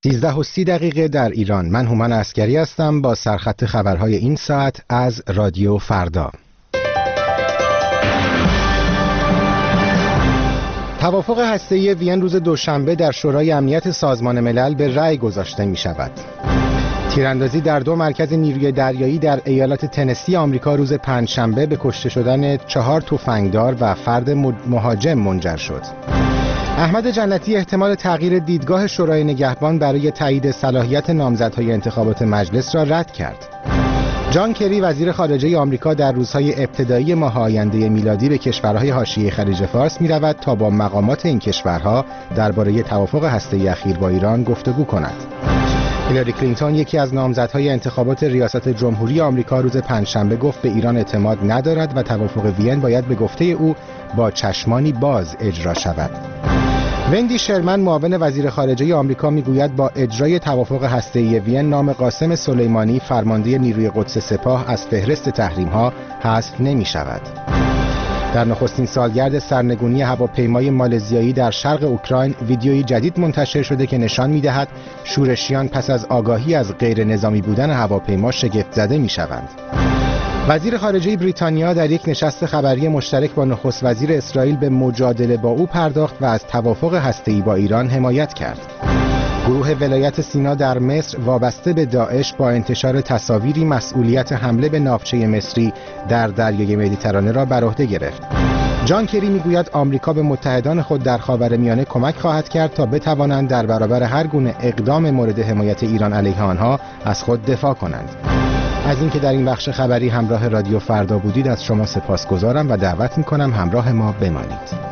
13:30 در ایران. من هومن عسکری هستم با سرخط خبرهای این ساعت از رادیو فردا. توافق هسته‌ای وین روز دوشنبه در شورای امنیت سازمان ملل به رأی گذاشته می شود. تیراندازی در 2 مرکز نیروی دریایی در ایالت تنسی آمریکا روز پنجشنبه به کشته شدن 4 تفنگدار و فرد مهاجم منجر شد. احمد جنتی احتمال تغییر دیدگاه شورای نگهبان برای تایید صلاحیت نامزدهای انتخابات مجلس را رد کرد. جان کری وزیر خارجه آمریکا در روزهای ابتدایی ماه آینده میلادی به کشورهای حاشیه خلیج فارس می‌رود تا با مقامات این کشورها درباره توافق هسته‌ای اخیر با ایران گفتگو کند. هیلاری کلینتون یکی از نامزدهای انتخابات ریاست جمهوری آمریکا روز پنجشنبه گفت به ایران اعتماد ندارد و توافق وین باید به گفته او با چشمانی باز اجرا شود. وندی شرمن معاون وزیر خارجه آمریکا میگوید با اجرای توافق هسته‌ای وین نام قاسم سلیمانی فرمانده نیروی قدس سپاه از فهرست تحریم‌ها حذف نمی‌شود. در نخستین سالگرد سرنگونی هواپیمای مالزیایی در شرق اوکراین ویدیویی جدید منتشر شده که نشان می‌دهد شورشیان پس از آگاهی از غیر نظامی بودن هواپیما شگفت زده می‌شوند. وزیر خارجه بریتانیا در یک نشست خبری مشترک با نخست وزیر اسرائیل به مجادله با او پرداخت و از توافق هسته‌ای با ایران حمایت کرد. گروه ولایت سینا در مصر وابسته به داعش با انتشار تصاویری مسئولیت حمله به ناوچه مصری در دریای مدیترانه را بر عهده گرفت. جان کری میگوید آمریکا به متحدان خود در خاورمیانه کمک خواهد کرد تا بتوانند در برابر هر گونه اقدام مورد حمایت ایران علیه آنها از خود دفاع کنند. از اینکه در این بخش خبری همراه رادیو فردا بودید از شما سپاسگزارم و دعوت می‌کنم همراه ما بمانید.